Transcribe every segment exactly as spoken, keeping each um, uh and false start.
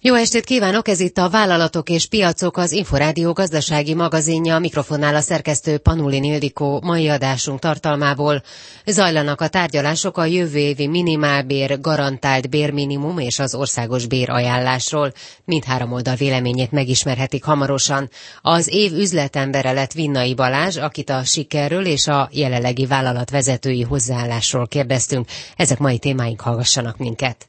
Jó estét kívánok, ez itt a Vállalatok és Piacok, az Inforádió gazdasági magazinja, mikrofonnál a szerkesztő Panulin Ildikó. Mai adásunk tartalmából: zajlanak a tárgyalások a jövő évi minimálbér, garantált bérminimum és az országos bérajánlásról. Mindhárom oldal véleményét megismerhetik hamarosan. Az év üzletembere lett Vinnai Balázs, akit a sikerről és a jelenlegi vállalat vezetői hozzáállásról kérdeztünk. Ezek mai témáink, hallgassanak minket.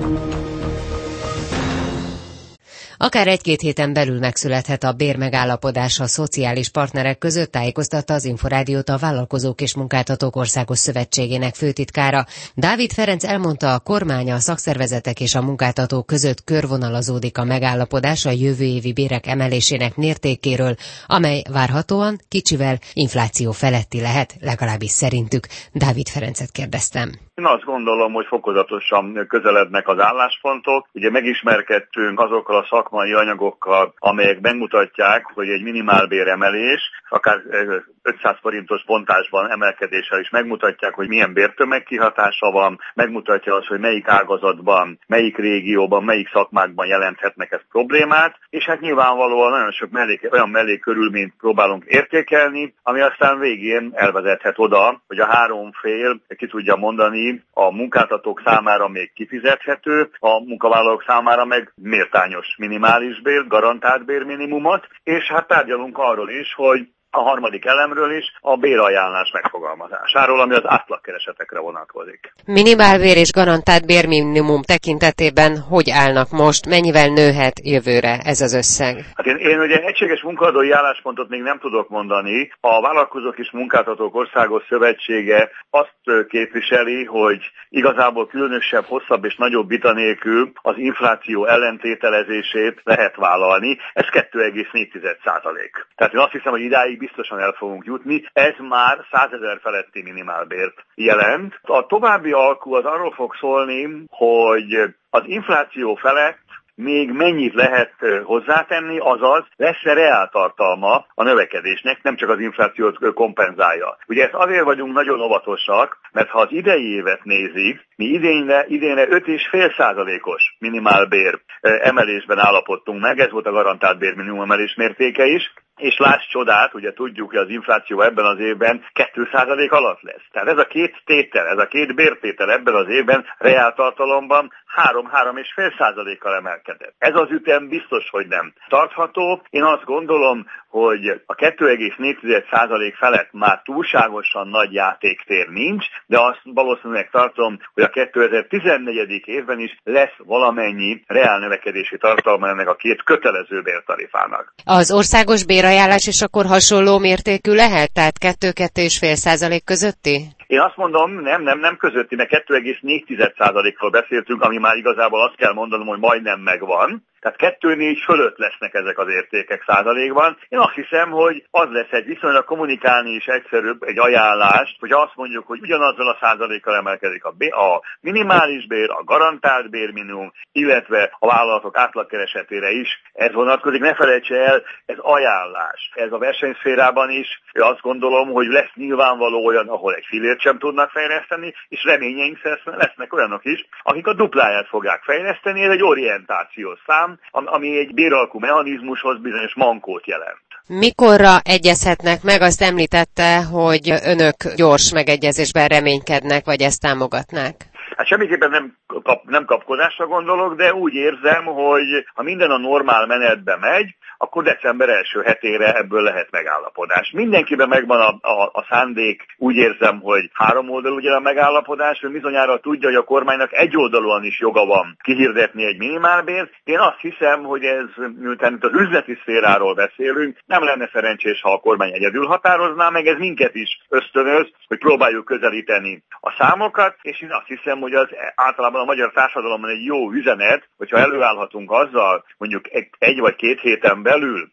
Akár egy-két héten belül megszülethet a bérmegállapodás a szociális partnerek között, tájékoztatta az Inforádiót a Vállalkozók és Munkáltatók Országos Szövetségének főtitkára. Dávid Ferenc elmondta, a kormány, a szakszervezetek és a munkáltatók között körvonalazódik a megállapodás a jövő évi bérek emelésének mértékéről, amely várhatóan kicsivel infláció feletti lehet, legalábbis szerintük. Dávid Ferencet kérdeztem. Én azt gondolom, hogy fokozatosan közelednek az álláspontok. Ugye megismerkedtünk azokkal a szakmai anyagokkal, amelyek megmutatják, hogy egy minimálbéremelés, akár ötszáz forintos bontásban emelkedéssel is megmutatják, hogy milyen bértömeg kihatása van, megmutatja azt, hogy melyik ágazatban, melyik régióban, melyik szakmákban jelenthetnek ez problémát, és hát nyilvánvalóan nagyon sok mellék, olyan mellékkörülményt próbálunk értékelni, ami aztán végén elvezethet oda, hogy a három fél ki tudja mondani, a munkáltatók számára még kifizethető, a munkavállalók számára meg méltányos minimális bér, garantált bérminimumot, és hát tárgyalunk arról is, hogy a harmadik elemről is, a bérajánlás megfogalmazásáról, ami az átlagkeresetekre vonatkozik. Minimálbér és garantált bérminimum tekintetében hogy állnak most? Mennyivel nőhet jövőre ez az összeg? Hát én, én ugye egységes munkaadói álláspontot még nem tudok mondani. A Vállalkozók és Munkáltatók Országos Szövetsége azt képviseli, hogy igazából különösebb, hosszabb és nagyobb vita nélkül az infláció ellentételezését lehet vállalni. Ez kettő egész négy százalék. Tehát én azt hiszem, hogy idáig biztosan el fogunk jutni. Ez már százezer feletti minimálbért jelent. A további alkú az arról fog szólni, hogy az infláció felett még mennyit lehet hozzátenni, azaz lesz-e reáltartalma a növekedésnek, nem csak az inflációt kompenzálja. Ugye ezt azért vagyunk nagyon óvatosak, mert ha az idei évet nézik, mi idénre, idénre öt egész öt százalékos minimálbér emelésben állapodtunk meg, ez volt a garantált bérminimum emelés mértéke is, és láss csodát, ugye tudjuk, hogy az infláció ebben az évben két százalék alatt lesz. Tehát ez a két tétel, ez a két bértétel ebben az évben reáltartalomban három-három egész öt százalékkal emelkedett. Ez az ütem biztos, hogy nem tartható. Én azt gondolom, hogy a kettő egész négy százalék felett már túlságosan nagy játéktér nincs, de azt valószínűleg tartom, hogy a kétezer-tizennégy évben is lesz valamennyi reál növekedési tartalma ennek a két kötelező bértarifának. Az országos bérajánlás is akkor hasonló mértékű lehet? Tehát kettő-kettő egész öt százalék közötti? Én azt mondom, nem, nem, nem közötti, mert kettő egész négy százalékról beszéltünk, ami már igazából azt kell mondanom, hogy majdnem megvan. Tehát kettő egész négy fölött lesznek ezek az értékek százalékban. Én azt hiszem, hogy az lesz egy viszonylag kommunikálni is egyszerűbb egy ajánlást, hogy azt mondjuk, hogy ugyanazzal a százalékkal emelkedik a, bé- a minimális bér, a garantált bérminimum, illetve a vállalatok átlagkeresetére is ez vonatkozik. Ne felejtse el, ez ajánlás. Ez a versenyszférában is azt gondolom, hogy lesz nyilvánvaló olyan, ahol egy fillért sem tudnak fejleszteni, és reményeink lesznek olyanok is, akik a dupláját fogják fejleszteni. Ez egy orientációs szám, ami egy béralkú mechanizmushoz bizonyos mankót jelent. Mikorra egyezhetnek meg? Azt említette, hogy önök gyors megegyezésben reménykednek, vagy ezt támogatnák? Hát semmiképpen nem, kap, nem kapkodásra gondolok, de úgy érzem, hogy ha minden a normál menetbe megy, akkor december első hetére ebből lehet megállapodás. Mindenkiben megvan a, a, a szándék, úgy érzem, hogy három oldalú ugye a megállapodás, ő bizonyára tudja, hogy a kormánynak egyoldalúan is joga van kihirdetni egy minimálbért. Én azt hiszem, hogy ez, miután itt az üzleti szféráról beszélünk, nem lenne szerencsés, ha a kormány egyedül határozná meg, ez minket is ösztönöz, hogy próbáljuk közelíteni a számokat, és én azt hiszem, hogy az általában a magyar társadalomban egy jó üzenet, hogyha előállhatunk azzal, mondjuk egy, egy vagy két héten belül,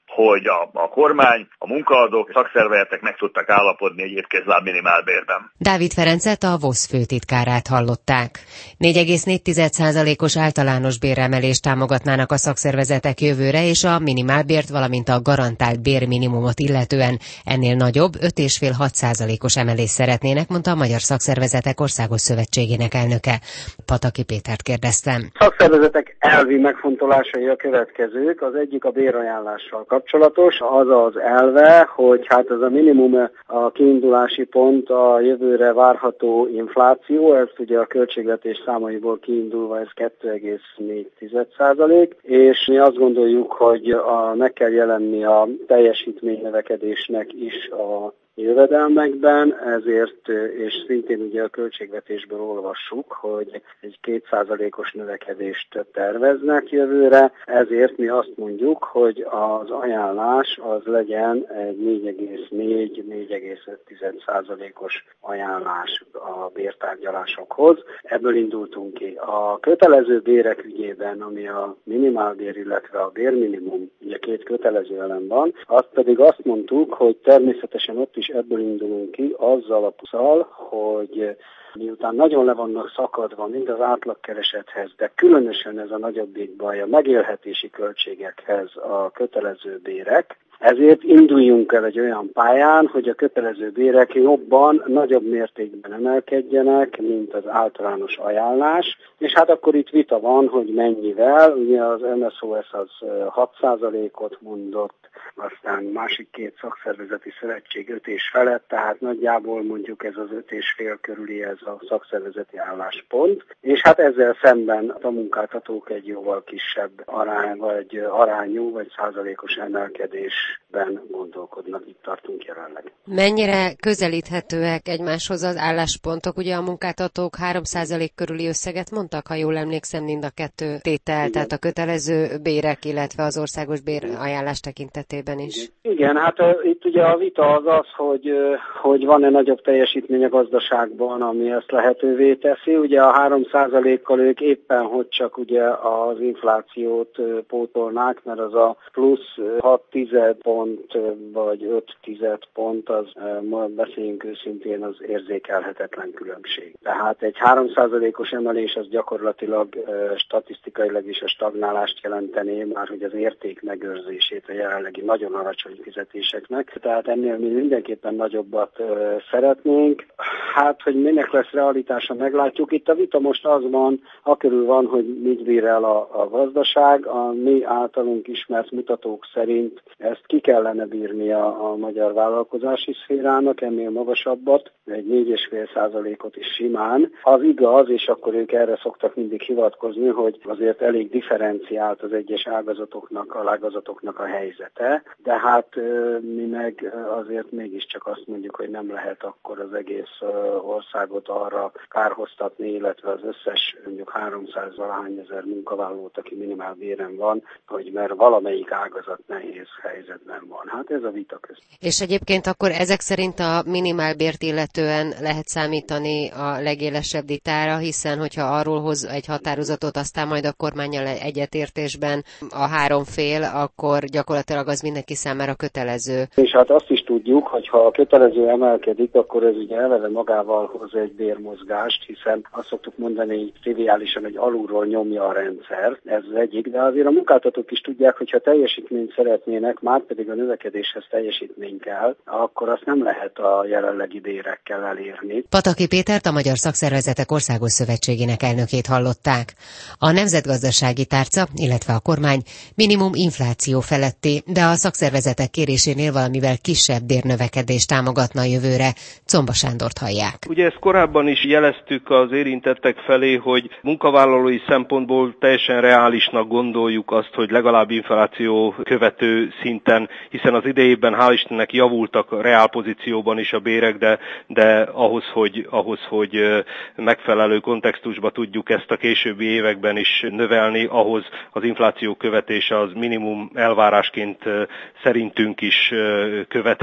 hogy a, a kormány, a munkaadók, a szakszervezetek meg tudtak állapodni egy étkezláb minimálbérben. Dávid Ferencet, a vé o es főtitkárát hallották. négy egész négy százalékos általános béremelést támogatnának a szakszervezetek jövőre, és a minimálbért, valamint a garantált bérminimumot illetően ennél nagyobb, öt egész öt-hat százalékos emelést szeretnének, mondta a Magyar Szakszervezetek Országos Szövetségének elnöke. Pataki Pétert kérdeztem. Szakszervezetek elvi megfontolásai a következők. Az egyik a bérajánlással kapcsolatos, az az elve, hogy hát ez a minimum a kiindulási pont a jövőre várható infláció, ez ugye a költségvetés számaiból kiindulva ez kettő egész négy százalék, és mi azt gondoljuk, hogy a, meg kell jelenni a teljesítménynövekedésnek is a jövedelmekben, ezért, és szintén ugye a költségvetésből olvassuk, hogy egy két százalékos növekedést terveznek jövőre, ezért mi azt mondjuk, hogy az ajánlás az legyen egy négy egész négy - négy egész öt százalékos ajánlás a bértárgyalásokhoz. Ebből indultunk ki. A kötelező bérek ügyében, ami a minimálbér, illetve a bérminimum, ugye két kötelező elem van, azt pedig azt mondtuk, hogy természetesen ott is ebből indulunk ki, azzal a puszal, hogy miután nagyon le vannak szakadva mind az átlagkeresethez, de különösen ez a nagyobbik baj a megélhetési költségekhez a kötelező bérek, ezért induljunk el egy olyan pályán, hogy a kötelező bérek jobban, nagyobb mértékben emelkedjenek, mint az általános ajánlás, és hát akkor itt vita van, hogy mennyivel, ugye az em es zé o es az hat százalékot mondott, aztán másik két szakszervezeti szövetség öt és felett, tehát nagyjából mondjuk ez az öt és fél körüli ez a szakszervezeti álláspont, és hát ezzel szemben a munkáltatók egy jóval kisebb arány, vagy arányú, vagy százalékos emelkedésben gondolkodnak, itt tartunk jelenleg. Mennyire közelíthetőek egymáshoz az álláspontok? Ugye a munkáltatók három százalék körüli összeget mondtak, ha jól emlékszem, mind a kettő tétel, igen. Tehát a kötelező bérek, illetve az országos bérajánlás tekintetében is. Igen, hát uh, itt ugye a vita az az, hogy, uh, hogy van-e nagyobb teljesítmény a gazdaságban, ami ezt lehetővé teszi. Ugye a három százalékkal ők éppen, hogy csak ugye az inflációt uh, pótolnák, mert az a plusz hat tized pont, uh, vagy öt tized pont, az uh, ma beszéljünk őszintén, az érzékelhetetlen különbség. Tehát egy három százalékos emelés az gyakorlatilag uh, statisztikailag is a stagnálást jelentené, már hogy az érték megőrzését a jelenlegi nagyon alacsony fizetéseknek. Tehát ennél mi mindenképpen nagyobbat ö, szeretnénk. Hát, hogy minek lesz realitása, meglátjuk. Itt a vita most az van, akörül van, hogy mit bír el a, a gazdaság. A mi általunk ismert mutatók szerint ezt ki kellene bírni a, a magyar vállalkozási szférának, ennél magasabbat, egy négy egész öt százalékot is simán. Az igaz, és akkor ők erre szoktak mindig hivatkozni, hogy azért elég differenciált az egyes ágazatoknak, a ágazatoknak a helyzete, de hát mi meg azért mégiscsak azt mondjuk, hogy nem lehet akkor az egész országot arra kárhoztatni, illetve az összes mondjuk háromszáz valahány ezer munkavállalót, aki minimál béren van, hogy mert valamelyik ágazat nehéz helyzetben van. Hát ez a vita közt. És egyébként akkor ezek szerint a minimálbért illetően lehet számítani a legélesebb vitára, hiszen hogyha arról hoz egy határozatot, aztán majd a kormánnyal egyetértésben a három fél, akkor gyakorlatilag az mindenki számára kötelező. És hát azt is tudjuk, hogy ha a kötelező emelkedik, akkor ez ugye eleve magával hoz egy bérmozgást, hiszen azt szoktuk mondani így triviálisan, hogy alulról nyomja a rendszer, ez az egyik, de azért a munkáltatók is tudják, hogy ha teljesítményt szeretnének, már pedig a növekedéshez teljesítmény kell, akkor azt nem lehet a jelenlegi bérekkel elérni. Pataki Pétert, a Magyar Szakszervezetek Országos Szövetségének elnökét hallották. A nemzetgazdasági tárca, illetve a kormány minimum infláció feletti, de a szakszervezetek kérésénél valamivel kisebb bérnövekedést támogatna jövőre. Comba Sándort hallják. Ugye ezt korábban is jeleztük az érintettek felé, hogy munkavállalói szempontból teljesen reálisnak gondoljuk azt, hogy legalább infláció követő szinten, hiszen az idejében hál' Istennek javultak a reál pozícióban is a bérek, de, de ahhoz, hogy, ahhoz, hogy megfelelő kontextusba tudjuk ezt a későbbi években is növelni, ahhoz az infláció követése az minimum elvárásként szerintünk is követhető.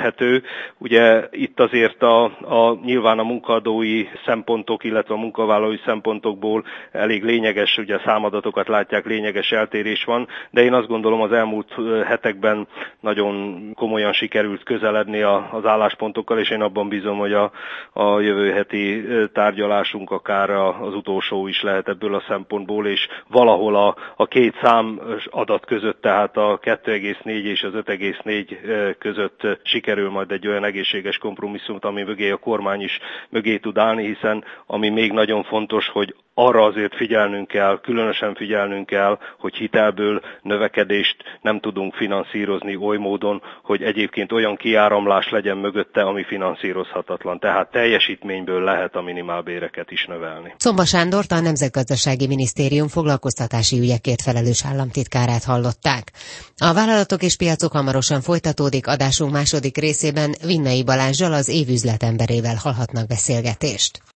érthető. Ugye itt azért a, a nyilván a munkaadói szempontok, illetve a munkavállalói szempontokból elég lényeges, ugye számadatokat látják, lényeges eltérés van, de én azt gondolom az elmúlt hetekben nagyon komolyan sikerült közeledni az álláspontokkal, és én abban bízom, hogy a, a jövő heti tárgyalásunk akár az utolsó is lehet ebből a szempontból, és valahol a, a két szám adat között, tehát a kettő egész négy és az öt egész négy között sikerül majd egy olyan egészséges kompromisszumot, ami mögé a kormány is mögé tud állni, hiszen ami még nagyon fontos, hogy arra azért figyelnünk kell, különösen figyelnünk kell, hogy hitelből növekedést nem tudunk finanszírozni oly módon, hogy egyébként olyan kiáramlás legyen mögötte, ami finanszírozhatatlan. Tehát teljesítményből lehet a minimálbéreket is növelni. Szomba Sándort, a Nemzetgazdasági Minisztérium foglalkoztatási ügyekért felelős államtitkárát hallották. A Vállalatok és piacok hamarosan folytatódik, adásunk második részében Vinnai Balázsral, az év üzletemberével hallhatnak beszélgetést.